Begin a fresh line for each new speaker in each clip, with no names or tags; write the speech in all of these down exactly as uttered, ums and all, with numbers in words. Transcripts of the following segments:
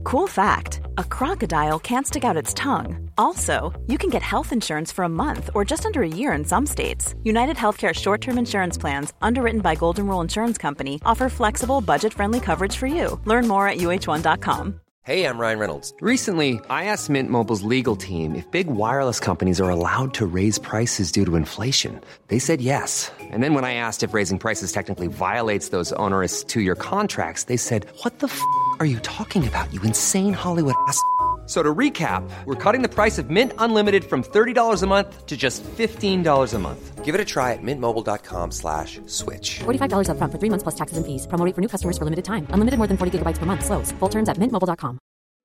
Cool fact, a crocodile can't stick out its tongue. Also, you can get health insurance for a month or just under a year in some states. United Healthcare short-term insurance plans, underwritten by Golden Rule Insurance Company, offer flexible, budget-friendly coverage for you. Learn more at U H one dot com.
Hey, I'm Ryan Reynolds. Recently, I asked Mint Mobile's legal team if big wireless companies are allowed to raise prices due to inflation. They said yes. And then when I asked if raising prices technically violates those onerous two-year contracts, they said, what the f*** are you talking about, you insane Hollywood ass f- So to recap, we're cutting the price of Mint Unlimited from thirty dollars a month to just fifteen dollars a month. Give it a try at mintmobile.com slash switch.
forty-five dollars up front for three months plus taxes and fees. Promo rate for new customers for limited time. Unlimited more than forty gigabytes per month. Slows full terms at mint mobile dot com.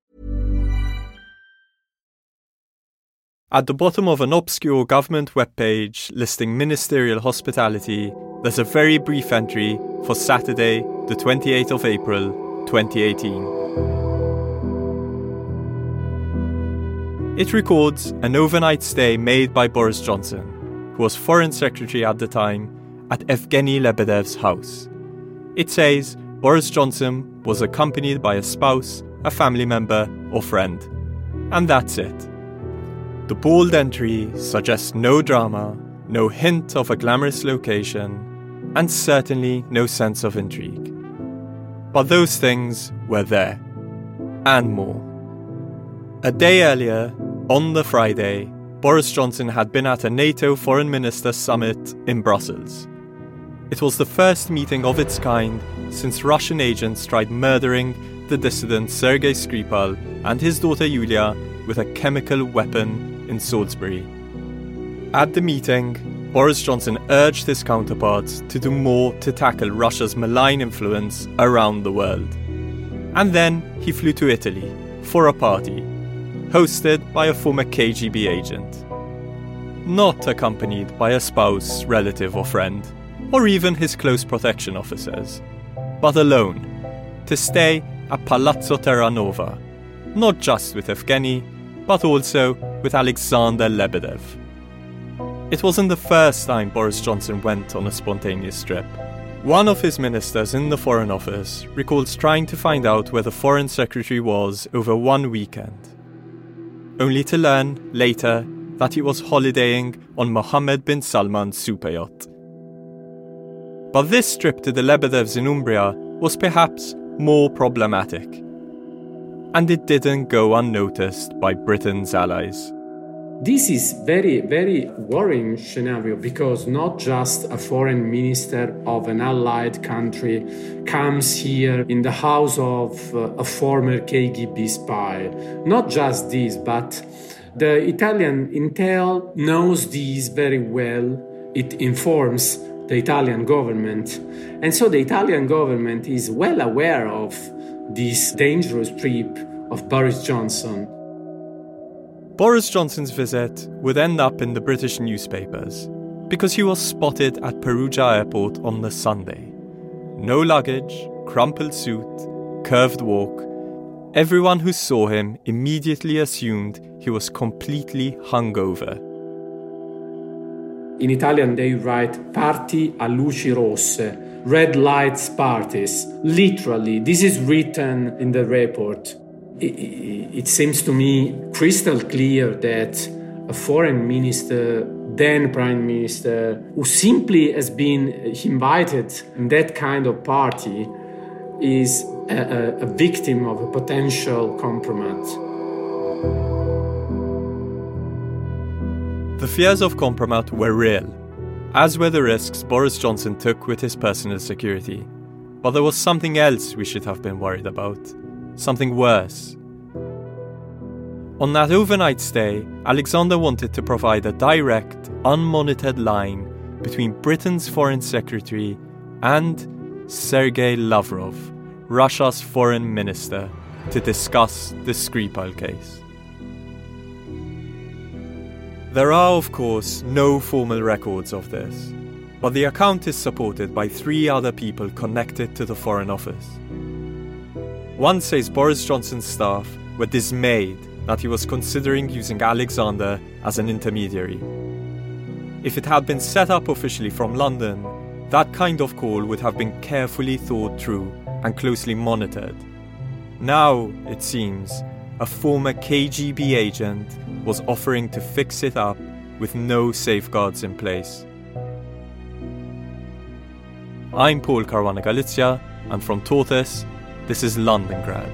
At the bottom of an obscure government webpage listing ministerial hospitality, there's a very brief entry for Saturday, the twenty-eighth of April, twenty eighteen. It records an overnight stay made by Boris Johnson, who was Foreign Secretary at the time, at Evgeny Lebedev's house. It says Boris Johnson was accompanied by a spouse, a family member, or friend. And that's it. The bold entry suggests no drama, no hint of a glamorous location, and certainly no sense of intrigue. But those things were there. And more. A day earlier, on the Friday, Boris Johnson had been at a NATO Foreign Minister Summit in Brussels. It was the first meeting of its kind since Russian agents tried murdering the dissident Sergei Skripal and his daughter Yulia with a chemical weapon in Salisbury. At the meeting, Boris Johnson urged his counterparts to do more to tackle Russia's malign influence around the world. And then he flew to Italy for a party, hosted by a former K G B agent. Not accompanied by a spouse, relative or friend, or even his close protection officers, but alone, to stay at Palazzo Terranova, not just with Evgeny, but also with Alexander Lebedev. It wasn't the first time Boris Johnson went on a spontaneous trip. One of his ministers in the Foreign Office recalls trying to find out where the Foreign Secretary was over one weekend, only to learn later that he was holidaying on Mohammed bin Salman's super yacht. But this trip to the Lebedevs in Umbria was perhaps more problematic, and it didn't go unnoticed by Britain's allies.
This is very, very worrying scenario because not just a foreign minister of an allied country comes here in the house of uh, a former K G B spy. Not just this, but the Italian intel knows this very well. It informs the Italian government. And so the Italian government is well aware of this dangerous trip of Boris Johnson.
Boris Johnson's visit would end up in the British newspapers because he was spotted at Perugia Airport on the Sunday. No luggage, crumpled suit, curved walk. Everyone who saw him immediately assumed he was completely hungover.
In Italian they write party a luci rosse, red lights parties. Literally, this is written in the report. It seems to me crystal clear that a foreign minister, then prime minister, who simply has been invited in that kind of party is a, a victim of a potential compromise.
The fears of compromise were real, as were the risks Boris Johnson took with his personal security. But there was something else we should have been worried about. Something worse. On that overnight stay, Alexander wanted to provide a direct, unmonitored line between Britain's Foreign Secretary and Sergei Lavrov, Russia's foreign minister, to discuss the Skripal case. There are, of course, no formal records of this, but the account is supported by three other people connected to the Foreign Office. One says Boris Johnson's staff were dismayed that he was considering using Alexander as an intermediary. If it had been set up officially from London, that kind of call would have been carefully thought through and closely monitored. Now, it seems, a former K G B agent was offering to fix it up with no safeguards in place. I'm Paul Caruana Galizia, and from Tortoise, this is Londongrad.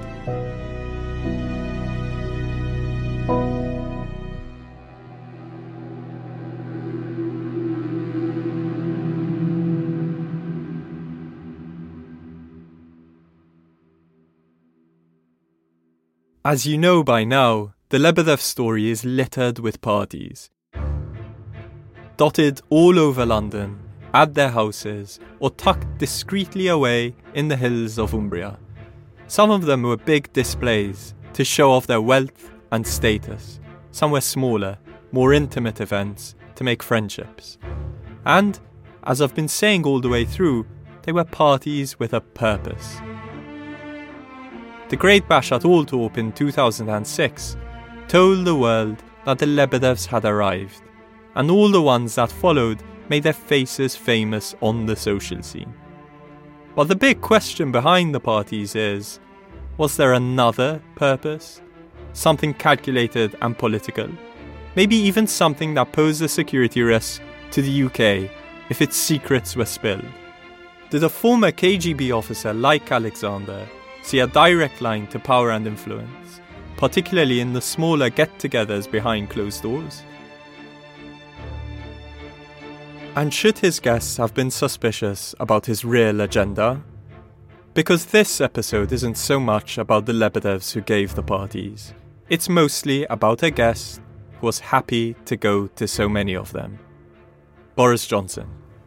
As you know by now, the Lebedev story is littered with parties. Dotted all over London, at their houses, or tucked discreetly away in the hills of Umbria. Some of them were big displays to show off their wealth and status. Some were smaller, more intimate events to make friendships. And, as I've been saying all the way through, they were parties with a purpose. The Great Bash at Althorp in two thousand six told the world that the Lebedevs had arrived, and all the ones that followed made their faces famous on the social scene. But the big question behind the parties is, was there another purpose? Something calculated and political? Maybe even something that posed a security risk to the U K if its secrets were spilled? Did a former K G B officer like Alexander see a direct line to power and influence, particularly in the smaller get-togethers behind closed doors? And should his guests have been suspicious about his real agenda? Because this episode isn't so much about the Lebedevs who gave the parties. It's mostly about a guest who was happy to go to so many of them. Boris Johnson.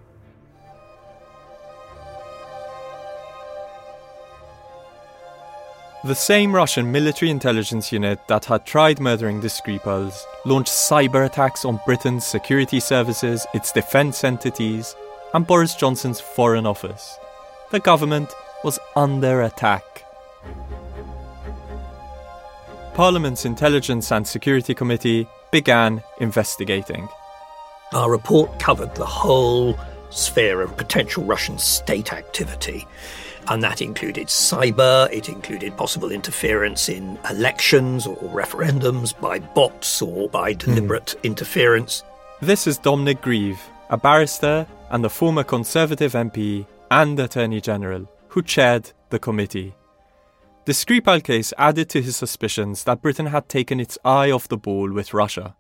The same Russian military intelligence unit that had tried murdering the Skripals launched cyber attacks on Britain's security services, its defence entities, and Boris Johnson's Foreign Office. The government was under attack. Parliament's Intelligence and Security Committee began investigating.
Our report covered the whole sphere of potential Russian state activity. And that included cyber, it included possible interference in elections or referendums by bots or by deliberate mm. interference.
This is Dominic Grieve, a barrister and a former Conservative M P and Attorney General, who chaired the committee. The Skripal case added to his suspicions that Britain had taken its eye off the ball with Russia.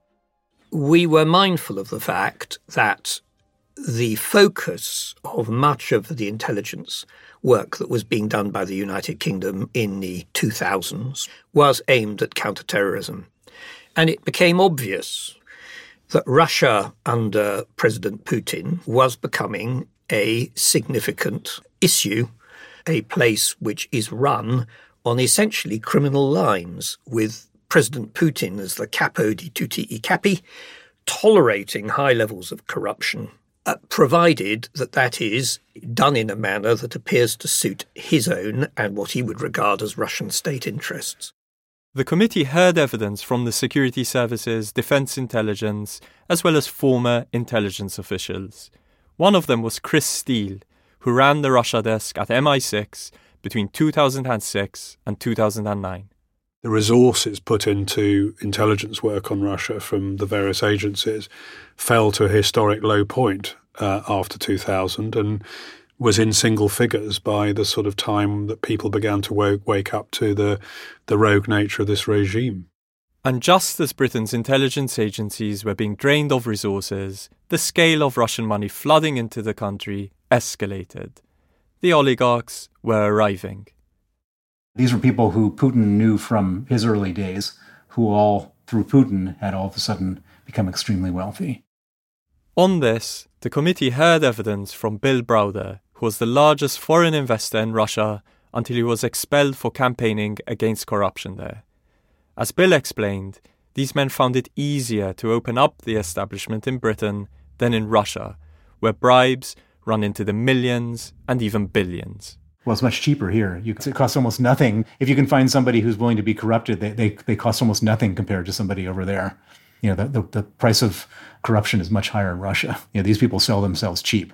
We were mindful of the fact that the focus of much of the intelligence work that was being done by the United Kingdom in the two thousands was aimed at counterterrorism. And it became obvious that Russia under President Putin was becoming a significant issue, a place which is run on essentially criminal lines, with President Putin as the capo di tutti I capi, tolerating high levels of corruption, Uh, provided that that is done in a manner that appears to suit his own and what he would regard as Russian state interests.
The committee heard evidence from the security services, defence intelligence, as well as former intelligence officials. One of them was Chris Steele, who ran the Russia desk at M I six between two thousand six and two thousand nine.
The resources put into intelligence work on Russia from the various agencies fell to a historic low point uh, after two thousand and was in single figures by the sort of time that people began to w- wake up to the, the rogue nature of this regime.
And just as Britain's intelligence agencies were being drained of resources, the scale of Russian money flooding into the country escalated. The oligarchs were arriving.
These were people who Putin knew from his early days, who all, through Putin, had all of a sudden become extremely wealthy.
On this, the committee heard evidence from Bill Browder, who was the largest foreign investor in Russia until he was expelled for campaigning against corruption there. As Bill explained, these men found it easier to open up the establishment in Britain than in Russia, where bribes run into the millions and even billions.
Well, it's much cheaper here. You, it costs almost nothing. If you can find somebody who's willing to be corrupted, they they, they cost almost nothing compared to somebody over there. You know, the, the, the price of corruption is much higher in Russia. You know, these people sell themselves cheap.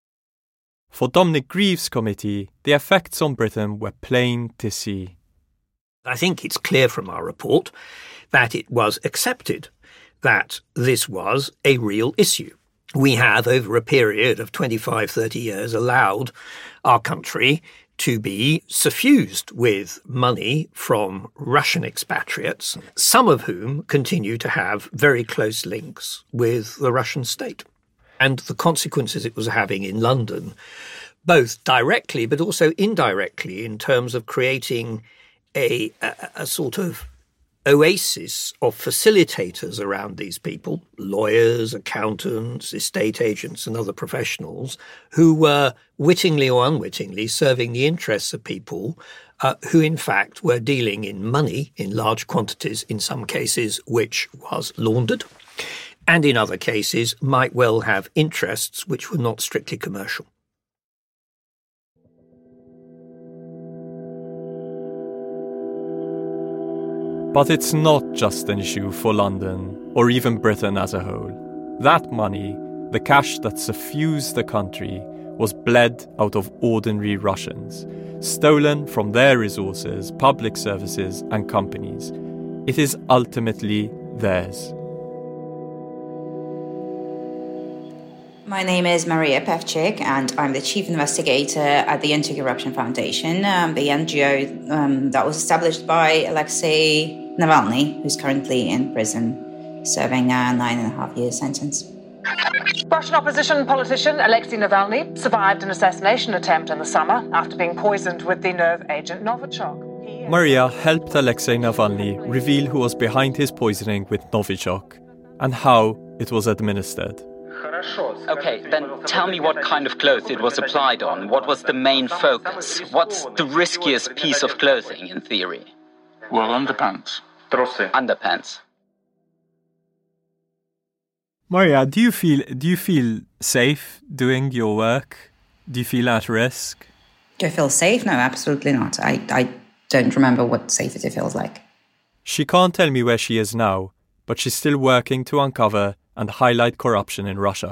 For Dominic Grieve's committee, the effects on Britain were plain to see.
I think it's clear from our report that it was accepted that this was a real issue. We have, over a period of twenty-five, thirty years, allowed our country to be suffused with money from Russian expatriates, some of whom continue to have very close links with the Russian state. And the consequences it was having in London, both directly but also indirectly, in terms of creating a, a, a sort of oasis of facilitators around these people, lawyers, accountants, estate agents and other professionals, who were wittingly or unwittingly serving the interests of people uh, who in fact were dealing in money in large quantities, in some cases which was laundered, and in other cases might well have interests which were not strictly commercial.
But it's not just an issue for London or even Britain as a whole. That money, the cash that suffused the country, was bled out of ordinary Russians, stolen from their resources, public services and companies. It is ultimately theirs.
My name is Maria Pevchik, and I'm the Chief Investigator at the Anti-Corruption Foundation, um, the N G O um, that was established by Alexei Navalny, who's currently in prison, serving a nine and a half year sentence.
Russian opposition politician Alexei Navalny survived an assassination attempt in the summer after being poisoned with the nerve agent Novichok.
Maria helped Alexei Navalny reveal who was behind his poisoning with Novichok and how it was administered.
Okay, then tell me what kind of clothes it was applied on. What was the main focus? What's the riskiest piece of clothing, in theory?
Well, underpants.
Underpants.
Maria, do you feel do you feel safe doing your work? Do you feel at risk?
Do I feel safe? No, absolutely not. I, I don't remember what safety feels like.
She can't tell me where she is now, but she's still working to uncover and highlight corruption in Russia.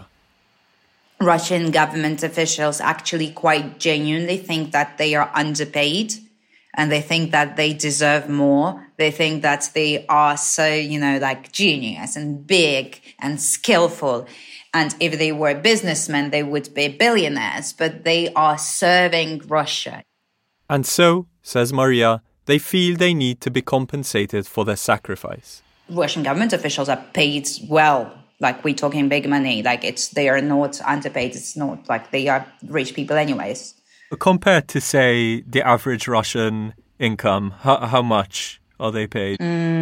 Russian government officials actually quite genuinely think that they are underpaid, and they think that they deserve more. They think that they are so, you know, like genius and big and skillful. And if they were businessmen, they would be billionaires, but they are serving Russia.
And so, says Maria, they feel they need to be compensated for their sacrifice.
Russian government officials are paid well. Like, we're talking big money. Like, it's they are not underpaid. It's not like they are rich people anyways.
Compared to, say, the average Russian income, how, how much are they paid?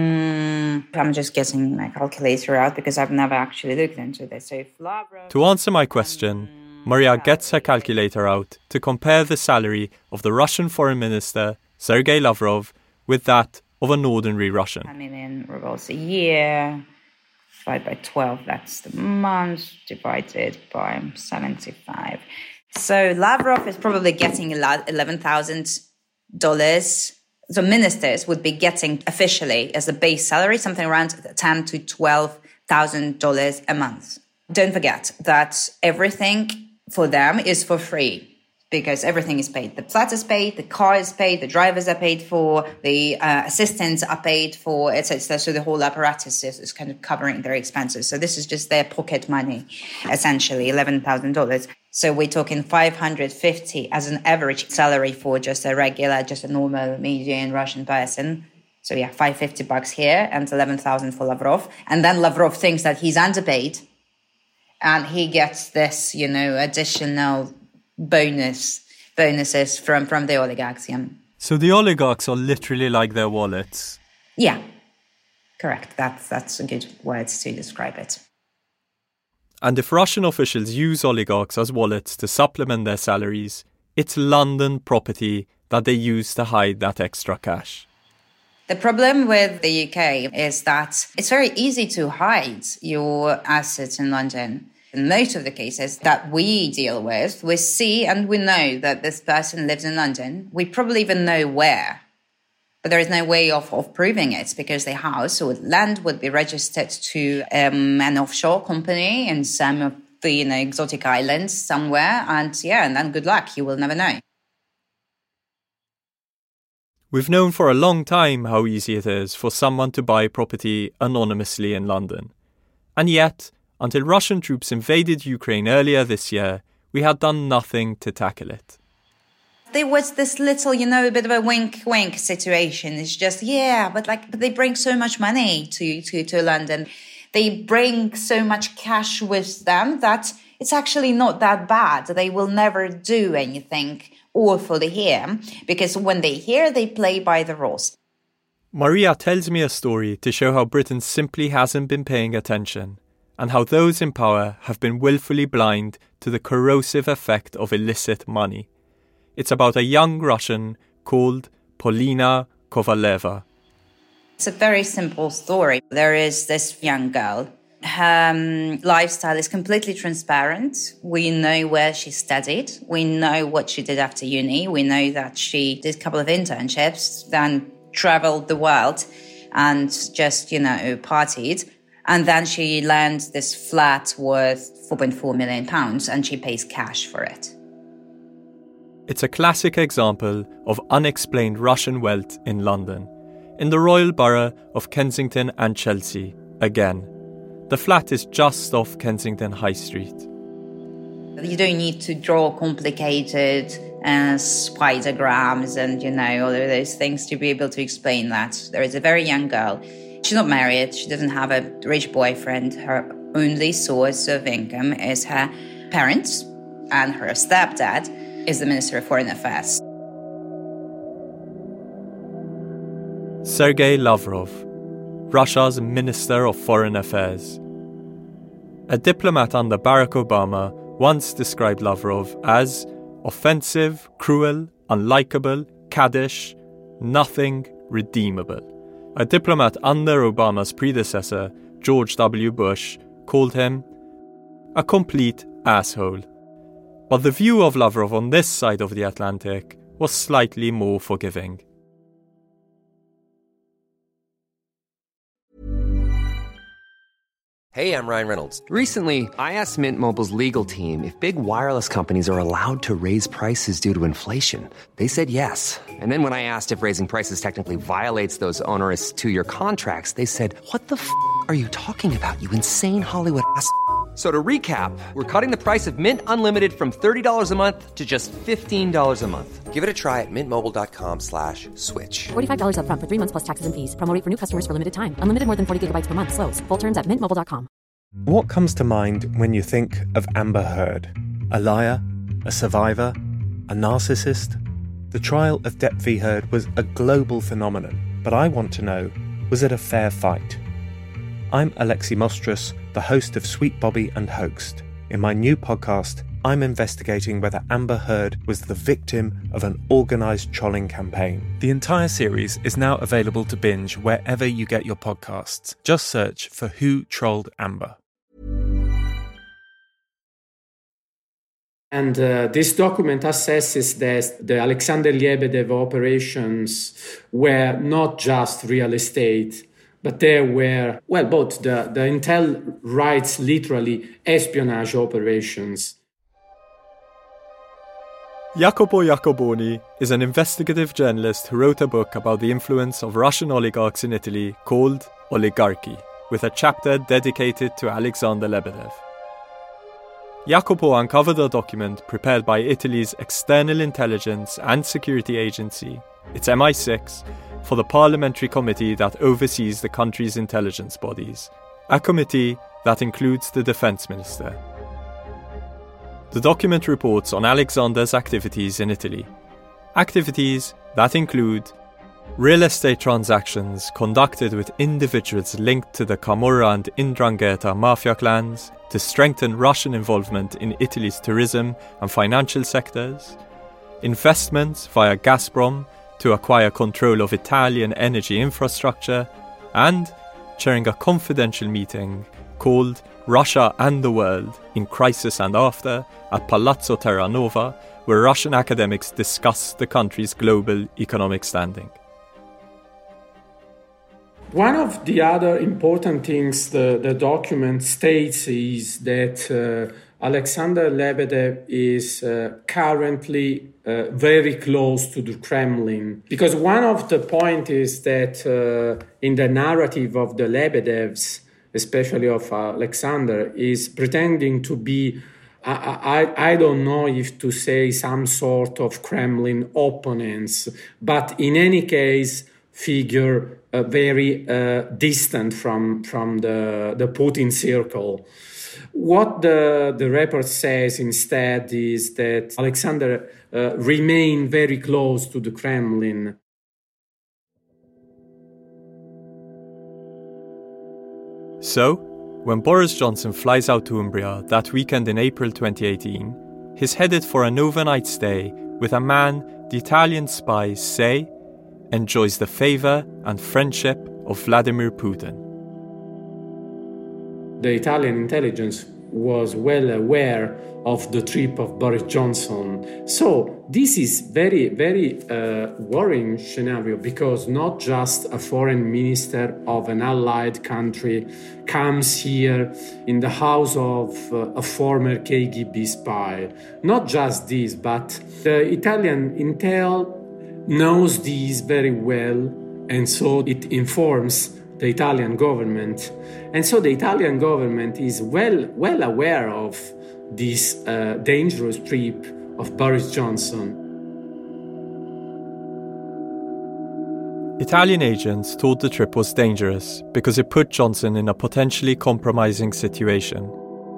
Mm, I'm just getting my calculator out because I've never actually looked into this. So if Lavrov...
To answer my question, Maria gets her calculator out to compare the salary of the Russian foreign minister, Sergei Lavrov, with that of an ordinary Russian.
A million rubles a year... divided by twelve, that's the month, divided by seventy-five. So Lavrov is probably getting eleven thousand dollars. So ministers would be getting officially as a base salary something around ten to twelve thousand dollars a month. Don't forget that everything for them is for free, because everything is paid. The flat is paid, the car is paid, the drivers are paid for, the uh, assistants are paid for, et cetera. So the whole apparatus is, is kind of covering their expenses. So this is just their pocket money, essentially, eleven thousand dollars. So we're talking five hundred fifty as an average salary for just a regular, just a normal median Russian person. So yeah, five hundred fifty bucks here and eleven thousand for Lavrov. And then Lavrov thinks that he's underpaid and he gets this, you know, additional bonus bonuses from, from the oligarchs. Yeah.
So the oligarchs are literally like their wallets?
Yeah, correct. That's, that's a good word to describe it.
And if Russian officials use oligarchs as wallets to supplement their salaries, it's London property that they use to hide that extra cash.
The problem with the U K is that it's very easy to hide your assets in London. In most of the cases that we deal with, we see and we know that this person lives in London. We probably even know where. But there is no way of, of proving it because the house or land would be registered to um, an offshore company in some of the you know, exotic islands somewhere. And yeah, and then good luck, you will never know.
We've known for a long time how easy it is for someone to buy property anonymously in London. And yet, until Russian troops invaded Ukraine earlier this year, we had done nothing to tackle it.
There was this little, you know, a bit of a wink-wink situation. It's just, yeah, but like, but they bring so much money to, to, to London. They bring so much cash with them that it's actually not that bad. They will never do anything awful here, because when they hear, they play by the rules.
Maria tells me a story to show how Britain simply hasn't been paying attention, and how those in power have been willfully blind to the corrosive effect of illicit money. It's about a young Russian called Polina Kovaleva.
It's a very simple story. There is this young girl. Her um, lifestyle is completely transparent. We know where she studied. We know what she did after uni. We know that she did a couple of internships, then traveled the world and just, you know, partied. And then she lands this flat worth four point four million pounds and she pays cash for it.
It's a classic example of unexplained Russian wealth in London, in the royal borough of Kensington and Chelsea, again. The flat is just off Kensington High Street.
You don't need to draw complicated uh, spidergrams and, you know, all of those things to be able to explain that. There is a very young girl. She's not married. She doesn't have a rich boyfriend. Her only source of income is her parents, and her stepdad is the Minister of Foreign Affairs.
Sergei Lavrov, Russia's Minister of Foreign Affairs. A diplomat under Barack Obama once described Lavrov as offensive, cruel, unlikable, caddish, nothing redeemable. A diplomat under Obama's predecessor, George W. Bush, called him a complete asshole. But the view of Lavrov on this side of the Atlantic was slightly more forgiving.
Hey, I'm Ryan Reynolds. Recently, I asked Mint Mobile's legal team if big wireless companies are allowed to raise prices due to inflation. They said yes. And then when I asked if raising prices technically violates those onerous two-year contracts, they said, "What the f*** are you talking about, you insane Hollywood ass f- So to recap, we're cutting the price of Mint Unlimited from thirty dollars a month to just fifteen dollars a month. Give it a try at mintmobile.com slash switch.
forty-five dollars up front for three months plus taxes and fees. Promo rate for new customers for limited time. Unlimited more than forty gigabytes per month. Slows full terms at mint mobile dot com.
What comes to mind when you think of Amber Heard? A liar? A survivor? A narcissist? The trial of Depp v Heard was a global phenomenon, but I want to know, was it a fair fight? I'm Alexi Mostrous, the host of Sweet Bobby and Hoaxed. In my new podcast, I'm investigating whether Amber Heard was the victim of an organised trolling campaign. The entire series is now available to binge wherever you get your podcasts. Just search for Who Trolled Amber.
And uh, this document assesses that the Alexander Lebedev operations were not just real estate, but there were, well, both the, the intel writes literally espionage operations.
Jacopo Jacoboni is an investigative journalist who wrote a book about the influence of Russian oligarchs in Italy called Oligarchy, with a chapter dedicated to Alexander Lebedev. Jacopo uncovered a document prepared by Italy's external intelligence and security agency, its M I six, for the parliamentary committee that oversees the country's intelligence bodies, a committee that includes the defence minister. The document reports on Alexander's activities in Italy, activities that include real estate transactions conducted with individuals linked to the Camorra and Ndrangheta mafia clans to strengthen Russian involvement in Italy's tourism and financial sectors, investments via Gazprom to acquire control of Italian energy infrastructure, and chairing a confidential meeting called Russia and the World in Crisis and After at Palazzo Terranova, where Russian academics discuss the country's global economic standing.
One of the other important things the, the document states is that uh, Alexander Lebedev is uh, currently uh, very close to the Kremlin. Because one of the points is that uh, in the narrative of the Lebedevs, especially of Alexander, is pretending to be, I, I, I don't know if to say some sort of Kremlin opponents, but in any case, figure uh, very uh, distant from, from the, the Putin circle. What the, the report says instead is that Alexander uh, remained very close to the Kremlin.
So, when Boris Johnson flies out to Umbria that weekend in April twenty eighteen, he's headed for an overnight stay with a man the Italian spies say enjoys the favour and friendship of Vladimir Putin.
The Italian intelligence was well aware of the trip of Boris Johnson. So this is very, very uh, worrying scenario, because not just a foreign minister of an allied country comes here in the house of uh, a former K G B spy. Not just this, but the Italian intel knows this very well, and so it informs the Italian government. And so the Italian government is well, well aware of this uh, dangerous trip of Boris Johnson.
Italian agents thought the trip was dangerous because it put Johnson in a potentially compromising situation.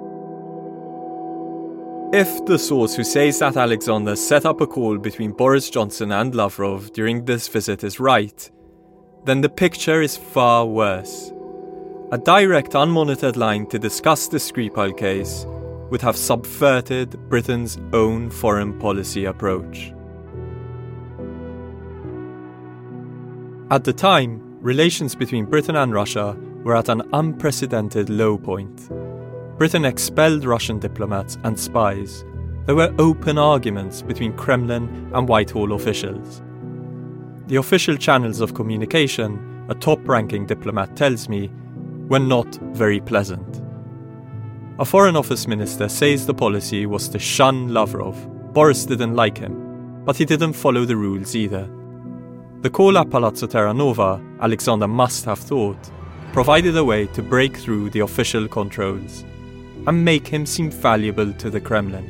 If the source who says that Alexander set up a call between Boris Johnson and Lavrov during this visit is right, then the picture is far worse. A direct, unmonitored line to discuss the Skripal case would have subverted Britain's own foreign policy approach. At the time, relations between Britain and Russia were at an unprecedented low point. Britain expelled Russian diplomats and spies. There were open arguments between Kremlin and Whitehall officials. The official channels of communication, a top-ranking diplomat tells me, were not very pleasant. A Foreign Office minister says the policy was to shun Lavrov. Boris didn't like him, but he didn't follow the rules either. The call at Palazzo Terranova, Alexander must have thought, provided a way to break through the official controls and make him seem valuable to the Kremlin.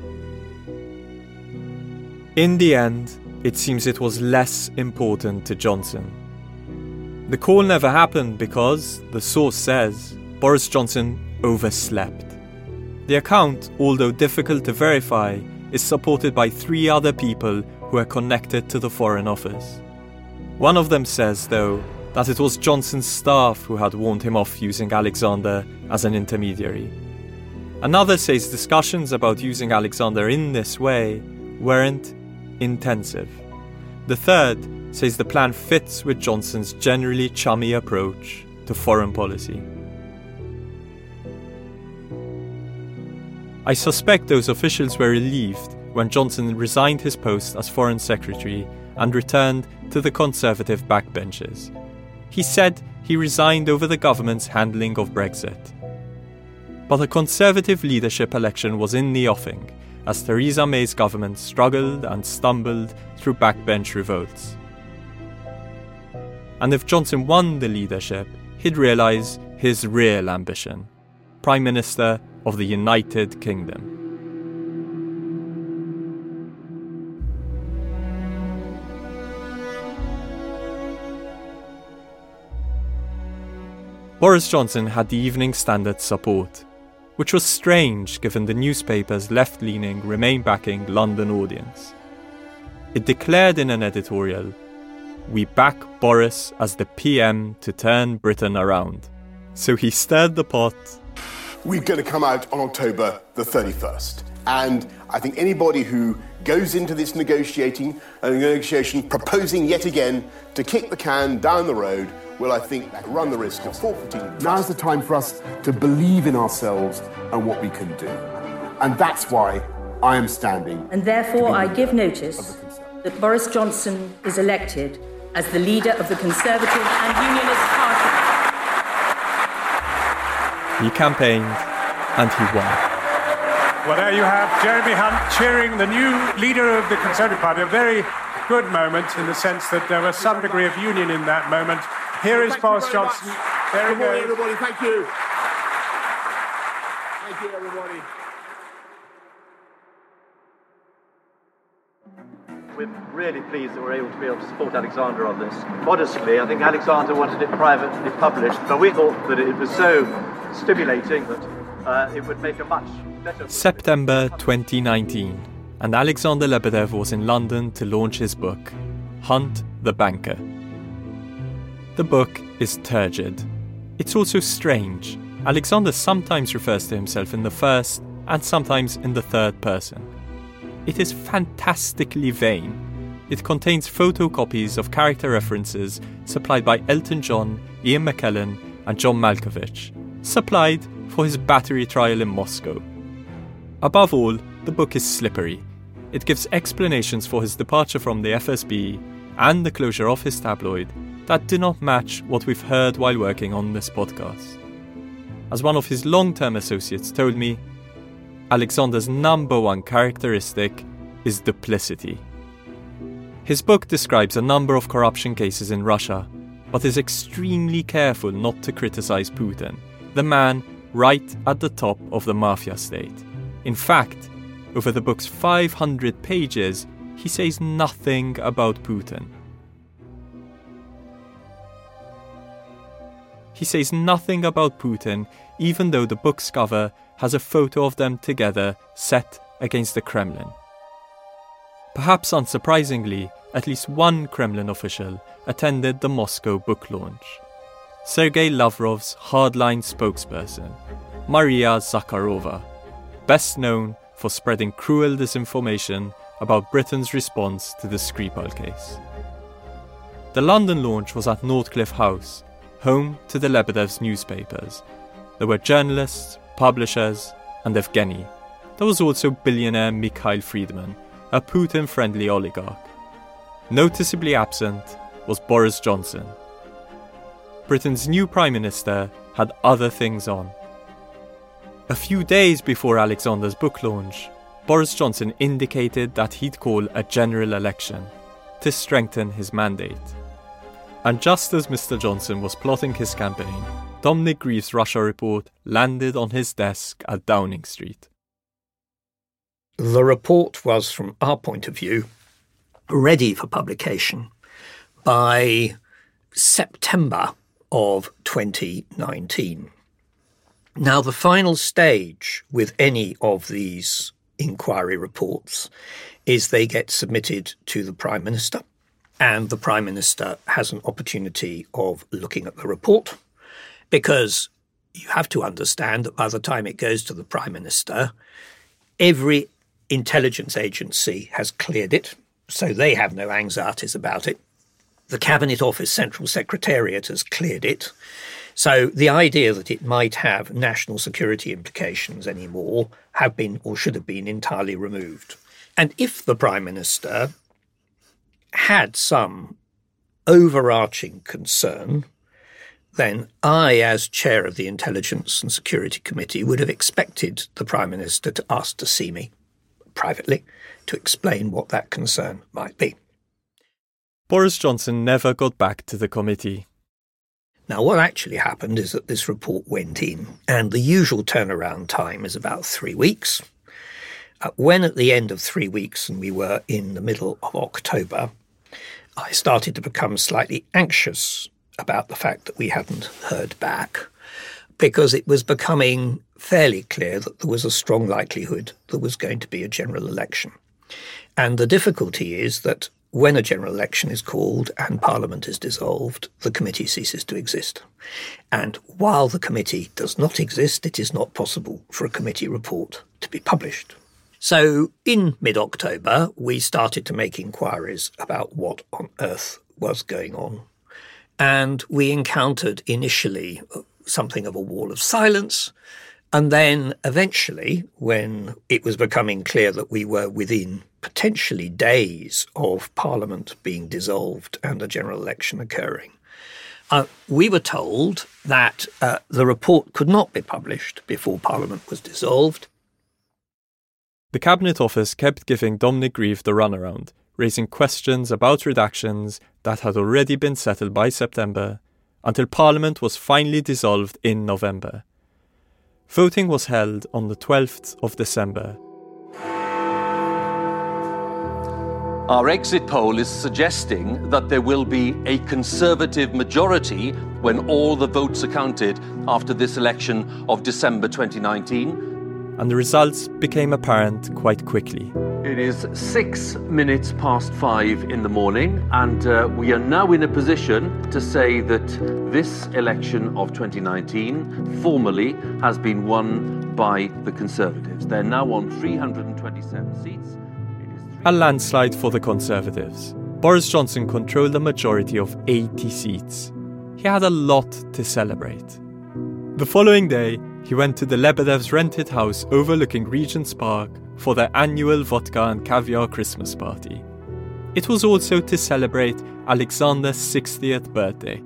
In the end, it seems it was less important to Johnson. The call never happened because, the source says, Boris Johnson overslept. The account, although difficult to verify, is supported by three other people who are connected to the Foreign Office. One of them says, though, that it was Johnson's staff who had warned him off using Alexander as an intermediary. Another says discussions about using Alexander in this way weren't intensive. The third says the plan fits with Johnson's generally chummy approach to foreign policy. I suspect those officials were relieved when Johnson resigned his post as Foreign Secretary and returned to the Conservative backbenches. He said he resigned over the government's handling of Brexit. But a Conservative leadership election was in the offing, as Theresa May's government struggled and stumbled through backbench revolts. And if Johnson won the leadership, he'd realise his real ambition: Prime Minister of the United Kingdom. Boris Johnson had the Evening Standard's support, which was strange given the newspaper's left-leaning Remain-backing London audience. It declared in an editorial, "We back Boris as the P M to turn Britain around." So he stirred the pot.
We're going to come out on October the thirty-first. And I think anybody who goes into this negotiating a negotiation proposing yet again to kick the can down the road will, I think, run the risk of forfeiting trust. Now's the time for us to believe in ourselves and what we can do. And that's why I am standing.
And therefore I give notice that Boris Johnson is elected as the leader of the Conservative and Unionist Party.
He campaigned and he won.
Well, there you have Jeremy Hunt cheering the new leader of the Conservative Party. A very good moment in the sense that there was some degree of union in that moment. Here is Boris Johnson. There he
Good morning,
goes.
everybody. Thank you. Thank you, everybody.
We're really pleased that we're able to be able to support Alexander on this. Modestly, I think Alexander wanted it privately published, but we thought that it was so stimulating that uh, it would make a much better...
September twenty nineteen, and Alexander Lebedev was in London to launch his book, Hunt the Banker. The book is turgid. It's also strange. Alexander sometimes refers to himself in the first and sometimes in the third person. It is fantastically vain. It contains photocopies of character references supplied by Elton John, Ian McKellen and John Malkovich, supplied for his battery trial in Moscow. Above all, the book is slippery. It gives explanations for his departure from the F S B and the closure of his tabloid that do not match what we've heard while working on this podcast. As one of his long-term associates told me, Alexander's number one characteristic is duplicity. His book describes a number of corruption cases in Russia, but is extremely careful not to criticize Putin, the man right at the top of the mafia state. In fact, over the book's five hundred pages, he says nothing about Putin. He says nothing about Putin, even though the book's cover has a photo of them together set against the Kremlin. Perhaps unsurprisingly, at least one Kremlin official attended the Moscow book launch. Sergei Lavrov's hardline spokesperson, Maria Zakharova, best known for spreading cruel disinformation about Britain's response to the Skripal case. The London launch was at Northcliffe House, home to the Lebedev's newspapers. There were journalists, publishers, and Evgeny. There was also billionaire Mikhail Friedman, a Putin-friendly oligarch. Noticeably absent was Boris Johnson. Britain's new Prime Minister had other things on. A few days before Alexander's book launch, Boris Johnson indicated that he'd call a general election to strengthen his mandate. And just as Mister Johnson was plotting his campaign, Dominic Grieve's Russia report landed on his desk at Downing Street.
The report was, from our point of view, ready for publication by September of twenty nineteen. Now, the final stage with any of these inquiry reports is they get submitted to the Prime Minister, and the Prime Minister has an opportunity of looking at the report, because you have to understand that by the time it goes to the Prime Minister, every intelligence agency has cleared it, so they have no anxieties about it. The Cabinet Office Central Secretariat has cleared it. So the idea that it might have national security implications anymore have been or should have been entirely removed. And if the Prime Minister had some overarching concern, then I, as chair of the Intelligence and Security Committee, would have expected the Prime Minister to ask to see me privately to explain what that concern might be.
Boris Johnson never got back to the committee.
Now, what actually happened is that this report went in, and the usual turnaround time is about three weeks. Uh, when at the end of three weeks, and we were in the middle of October, I started to become slightly anxious about the fact that we hadn't heard back, because it was becoming fairly clear that there was a strong likelihood there was going to be a general election. And the difficulty is that when a general election is called and Parliament is dissolved, the committee ceases to exist. And while the committee does not exist, it is not possible for a committee report to be published. So in mid-October, we started to make inquiries about what on earth was going on. And we encountered initially something of a wall of silence. And then eventually, when it was becoming clear that we were within potentially days of Parliament being dissolved and a general election occurring, uh, we were told that uh, the report could not be published before Parliament was dissolved.
The Cabinet Office kept giving Dominic Grieve the runaround, raising questions about redactions that had already been settled by September, until Parliament was finally dissolved in November. Voting was held on the twelfth of December.
Our exit poll is suggesting that there will be a Conservative majority when all the votes are counted after this election of December twenty nineteen.
And the results became apparent quite quickly.
It is six minutes past five in the morning, and uh, we are now in a position to say that this election of twenty nineteen formally has been won by the Conservatives. They're now on three hundred twenty-seven seats.
A landslide for the Conservatives. Boris Johnson controlled a majority of eighty seats. He had a lot to celebrate. The following day, he went to the Lebedevs' rented house overlooking Regent's Park for their annual vodka and caviar Christmas party. It was also to celebrate Alexander's sixtieth birthday.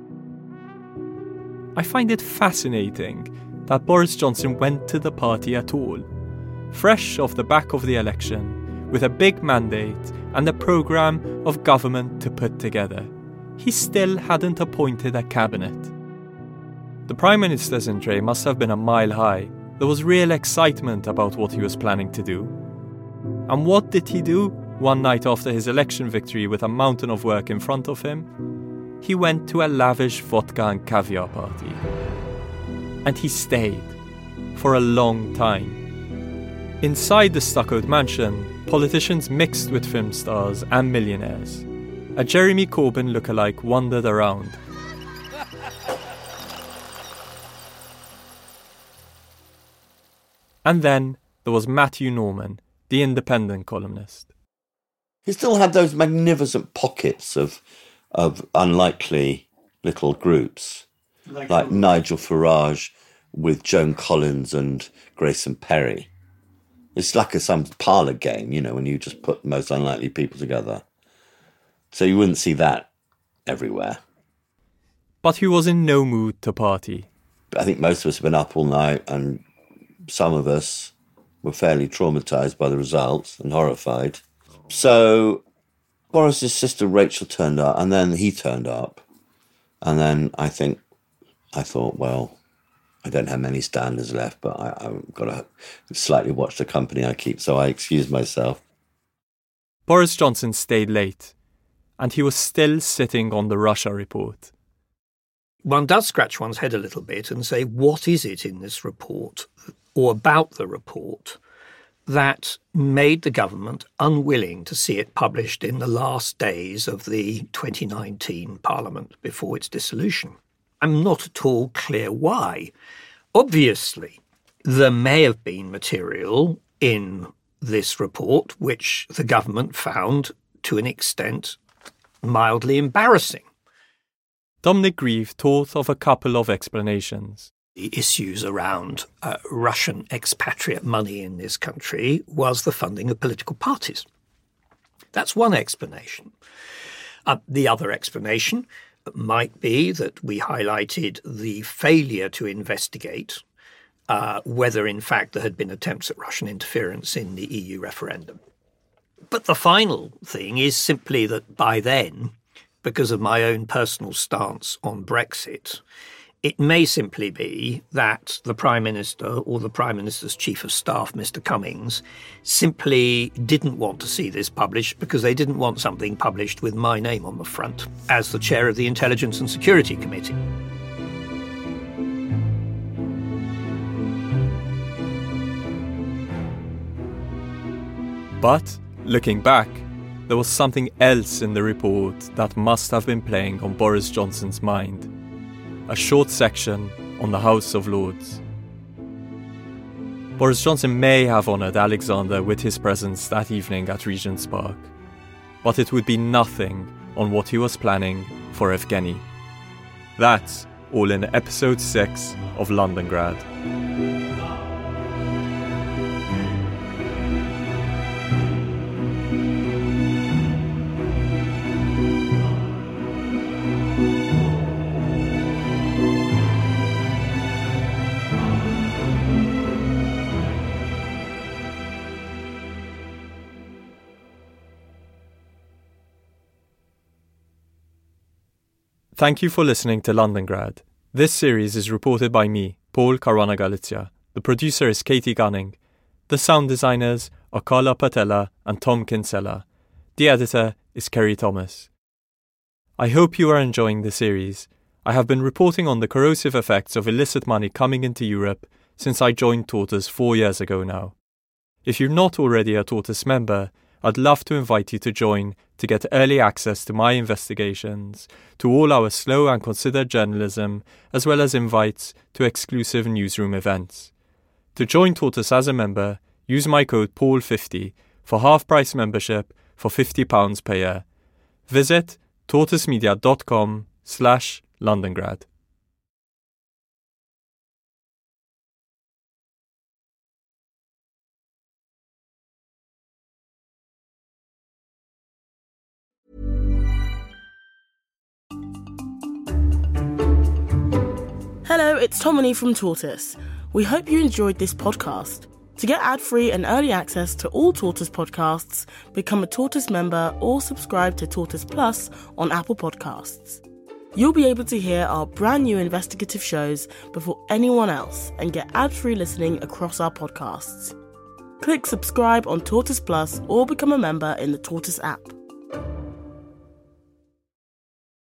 I find it fascinating that Boris Johnson went to the party at all, fresh off the back of the election, with a big mandate and a programme of government to put together. He still hadn't appointed a cabinet. The Prime Minister's entry must have been a mile high. There was real excitement about what he was planning to do. And what did he do one night after his election victory with a mountain of work in front of him? He went to a lavish vodka and caviar party. And he stayed for a long time. Inside the stuccoed mansion, politicians mixed with film stars and millionaires. A Jeremy Corbyn lookalike wandered around. And then there was Matthew Norman, the Independent columnist.
He still had those magnificent pockets of of unlikely little groups, like, like Nigel Farage with Joan Collins and Grayson Perry. It's like a, some parlour game, you know, when you just put most unlikely people together. So you wouldn't see that everywhere.
But he was in no mood to party.
I think most of us have been up all night, and some of us were fairly traumatised by the results and horrified. So Boris's sister Rachel turned up, and then he turned up. And then I think, I thought, well, I don't have many standards left, but I, I've got to slightly watch the company I keep, so I excused myself.
Boris Johnson stayed late, and he was still sitting on the Russia report.
One does scratch one's head a little bit and say, what is it in this report, or about the report, that made the government unwilling to see it published in the last days of the twenty nineteen Parliament before its dissolution? I'm not at all clear why. Obviously, there may have been material in this report which the government found, to an extent, mildly embarrassing.
Dominic Grieve thought of a couple of explanations.
The issues around uh, Russian expatriate money in this country was the funding of political parties. That's one explanation. Uh, the other explanation might be that we highlighted the failure to investigate uh, whether, in fact, there had been attempts at Russian interference in the E U referendum. But the final thing is simply that by then, because of my own personal stance on Brexit, it may simply be that the Prime Minister or the Prime Minister's Chief of Staff, Mister Cummings, simply didn't want to see this published because they didn't want something published with my name on the front as the chair of the Intelligence and Security Committee.
But, looking back, there was something else in the report that must have been playing on Boris Johnson's mind. A short section on the House of Lords. Boris Johnson may have honoured Alexander with his presence that evening at Regent's Park, but it would be nothing on what he was planning for Evgeny. That's all in episode six of Londongrad. Thank you for listening to Londongrad. This series is reported by me, Paul Caruana-Galizia. The producer is Katie Gunning. The sound designers are Carla Patella and Tom Kinsella. The editor is Kerry Thomas. I hope you are enjoying the series. I have been reporting on the corrosive effects of illicit money coming into Europe since I joined Tortoise four years ago now. If you're not already a Tortoise member, I'd love to invite you to join to get early access to my investigations, to all our slow and considered journalism, as well as invites to exclusive newsroom events. To join Tortoise as a member, use my code Paul fifty for half-price membership for fifty pounds per year. Visit tortoisemedia.com slash Londongrad.
Hello, it's Tomini from Tortoise. We hope you enjoyed this podcast. To get ad-free and early access to all Tortoise podcasts, become a Tortoise member or subscribe to Tortoise Plus on Apple Podcasts. You'll be able to hear our brand new investigative shows before anyone else and get ad-free listening across our podcasts. Click subscribe on Tortoise Plus or become a member in the Tortoise app.